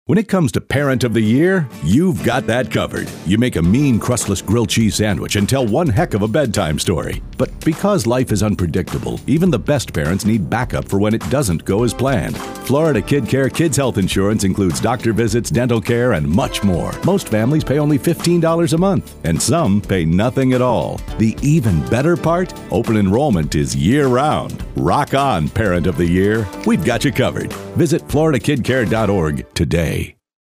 When it comes to Parent of the Year, you've got that covered. You make a mean crustless grilled cheese sandwich and tell one heck of a bedtime story. But because life is unpredictable, even the best parents need backup for when it doesn't go as planned. Florida Kid Care Kids Health Insurance includes doctor visits, dental care, and much more. Most families pay only $15 a month, and some pay nothing at all. The even better part? Open enrollment is year-round. Rock on, Parent of the Year. We've got you covered. Visit floridakidcare.org today.